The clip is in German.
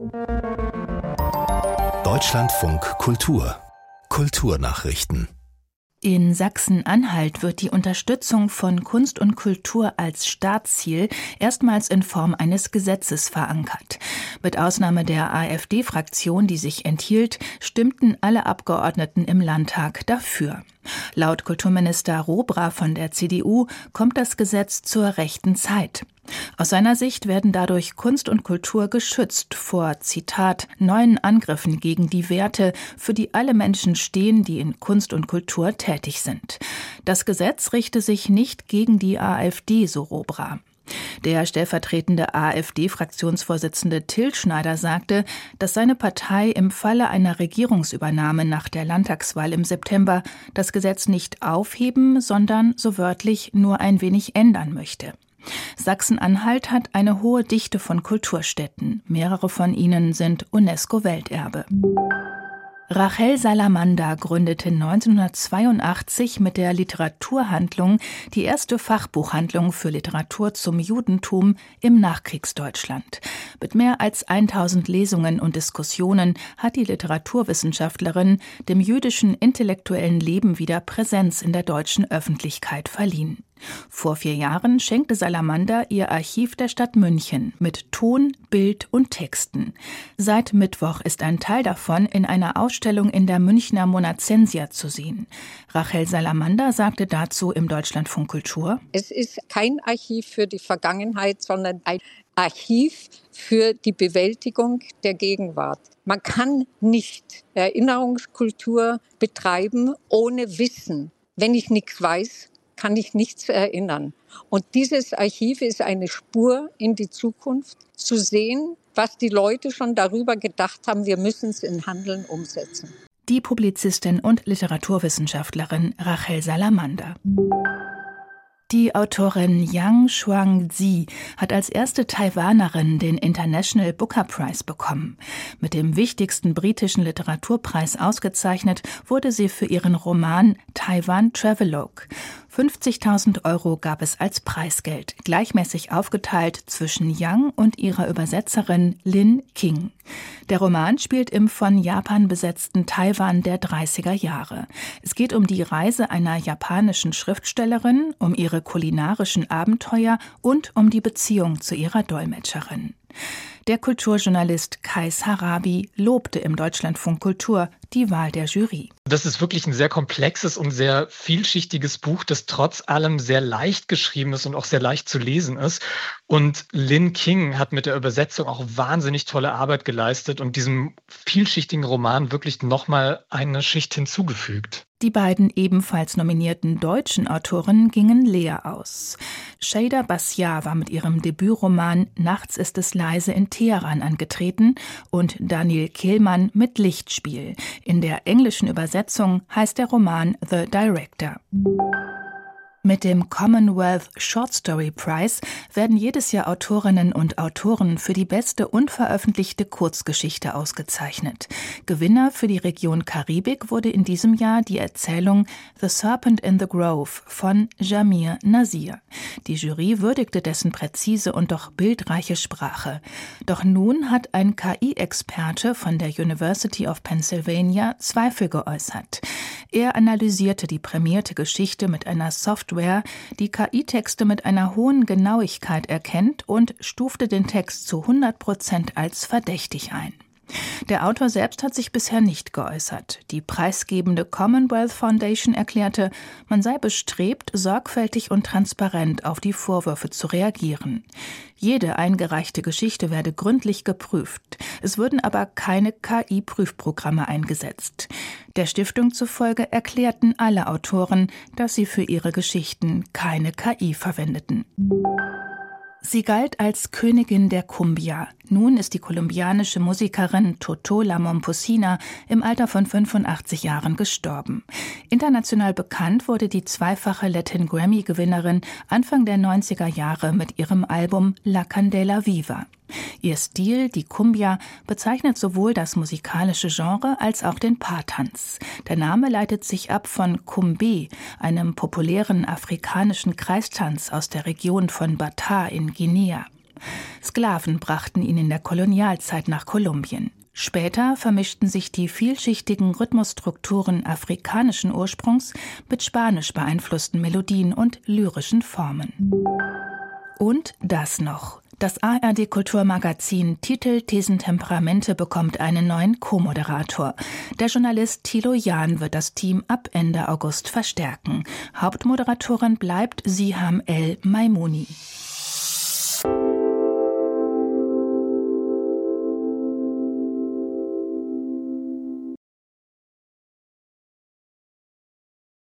Deutschlandfunk Kultur. Kulturnachrichten. In Sachsen-Anhalt wird die Unterstützung von Kunst und Kultur als Staatsziel erstmals in Form eines Gesetzes verankert. Mit Ausnahme der AfD-Fraktion, die sich enthielt, stimmten alle Abgeordneten im Landtag dafür. Laut Kulturminister Robra von der CDU kommt das Gesetz zur rechten Zeit. Aus seiner Sicht werden dadurch Kunst und Kultur geschützt vor, Zitat, neuen Angriffen gegen die Werte, für die alle Menschen stehen, die in Kunst und Kultur tätig sind. Das Gesetz richte sich nicht gegen die AfD, so Robra. Der stellvertretende AfD-Fraktionsvorsitzende Till Schneider sagte, dass seine Partei im Falle einer Regierungsübernahme nach der Landtagswahl im September das Gesetz nicht aufheben, sondern so wörtlich nur ein wenig ändern möchte. Sachsen-Anhalt hat eine hohe Dichte von Kulturstätten. Mehrere von ihnen sind UNESCO-Welterbe. Rachel Salamander gründete 1982 mit der Literaturhandlung die erste Fachbuchhandlung für Literatur zum Judentum im Nachkriegsdeutschland. Mit mehr als 1000 Lesungen und Diskussionen hat die Literaturwissenschaftlerin dem jüdischen intellektuellen Leben wieder Präsenz in der deutschen Öffentlichkeit verliehen. Vor 4 Jahren schenkte Salamander ihr Archiv der Stadt München mit Ton, Bild und Texten. Seit Mittwoch ist ein Teil davon in einer Ausstellung in der Münchner Monacensia zu sehen. Rachel Salamander sagte dazu im Deutschlandfunk Kultur: Es ist kein Archiv für die Vergangenheit, sondern ein Archiv für die Bewältigung der Gegenwart. Man kann nicht Erinnerungskultur betreiben ohne Wissen. Wenn ich nichts weiß, kann ich nichts erinnern. Und dieses Archiv ist eine Spur in die Zukunft, zu sehen, was die Leute schon darüber gedacht haben, wir müssen es in Handeln umsetzen. Die Publizistin und Literaturwissenschaftlerin Rachel Salamander. Die Autorin Yang Xuangzi hat als erste Taiwanerin den International Booker Prize bekommen. Mit dem wichtigsten britischen Literaturpreis ausgezeichnet wurde sie für ihren Roman Taiwan Travelogue. 50.000 € gab es als Preisgeld, gleichmäßig aufgeteilt zwischen Yang und ihrer Übersetzerin Lin King. Der Roman spielt im von Japan besetzten Taiwan der 30er Jahre. Es geht um die Reise einer japanischen Schriftstellerin, um ihre kulinarischen Abenteuer und um die Beziehung zu ihrer Dolmetscherin. Der Kulturjournalist Kais Harabi lobte im Deutschlandfunk Kultur die Wahl der Jury. Das ist wirklich ein sehr komplexes und sehr vielschichtiges Buch, das trotz allem sehr leicht geschrieben ist und auch sehr leicht zu lesen ist. Und Lin King hat mit der Übersetzung auch wahnsinnig tolle Arbeit geleistet und diesem vielschichtigen Roman wirklich nochmal eine Schicht hinzugefügt. Die beiden ebenfalls nominierten deutschen Autorinnen gingen leer aus. Shada Bassiar war mit ihrem Debütroman Nachts ist es leise in Teheran angetreten und Daniel Kehlmann mit Lichtspiel. In der englischen Übersetzung heißt der Roman The Director. Mit dem Commonwealth Short Story Prize werden jedes Jahr Autorinnen und Autoren für die beste unveröffentlichte Kurzgeschichte ausgezeichnet. Gewinner für die Region Karibik wurde in diesem Jahr die Erzählung The Serpent in the Grove von Jamir Nasir. Die Jury würdigte dessen präzise und doch bildreiche Sprache. Doch nun hat ein KI-Experte von der University of Pennsylvania Zweifel geäußert. Er analysierte die prämierte Geschichte mit einer Software, die KI-Texte mit einer hohen Genauigkeit erkennt und stufte den Text zu 100% als verdächtig ein. Der Autor selbst hat sich bisher nicht geäußert. Die preisgebende Commonwealth Foundation erklärte, man sei bestrebt, sorgfältig und transparent auf die Vorwürfe zu reagieren. Jede eingereichte Geschichte werde gründlich geprüft. Es würden aber keine KI-Prüfprogramme eingesetzt. Der Stiftung zufolge erklärten alle Autoren, dass sie für ihre Geschichten keine KI verwendeten. Sie galt als Königin der Cumbia. Nun ist die kolumbianische Musikerin Totola Momposina im Alter von 85 Jahren gestorben. International bekannt wurde die zweifache Latin-Grammy-Gewinnerin Anfang der 90er Jahre mit ihrem Album La Candela Viva. Ihr Stil, die Cumbia, bezeichnet sowohl das musikalische Genre als auch den Paartanz. Der Name leitet sich ab von Cumbé, einem populären afrikanischen Kreistanz aus der Region von Bata in Guinea. Sklaven brachten ihn in der Kolonialzeit nach Kolumbien. Später vermischten sich die vielschichtigen Rhythmusstrukturen afrikanischen Ursprungs mit spanisch beeinflussten Melodien und lyrischen Formen. Und das noch. Das ARD-Kulturmagazin Titel, Thesen, Temperamente bekommt einen neuen Co-Moderator. Der Journalist Thilo Jahn wird das Team ab Ende August verstärken. Hauptmoderatorin bleibt Siham El Maimouni.